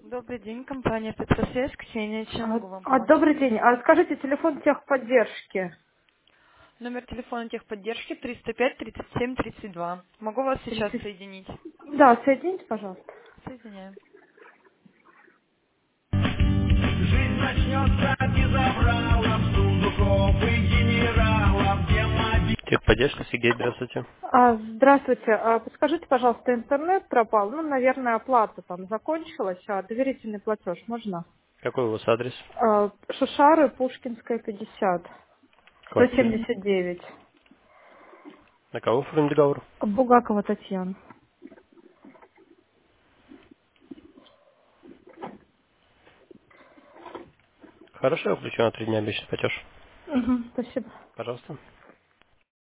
Добрый день, компания Петросвязь, Ксения, чем могу вам помочь? Добрый день. Скажите, телефон техподдержки. Номер телефона техподдержки 305 37 32. Могу вас сейчас 30. соединить? Да, соедините, пожалуйста. Соединяю. Жизнь начнется без авралов, сундуков и генералов, где Техподдержка, Сергей, здравствуйте. Здравствуйте. Подскажите, пожалуйста, интернет пропал. Ну, наверное, оплата там закончилась. Доверительный платеж можно? Какой у вас адрес? Шушары, Пушкинская, 50. Квартира. 179. На кого оформлен договор? Бугакова Татьяна. Хорошо, я включу на 3 дня обещанный платеж. Угу, спасибо. Пожалуйста.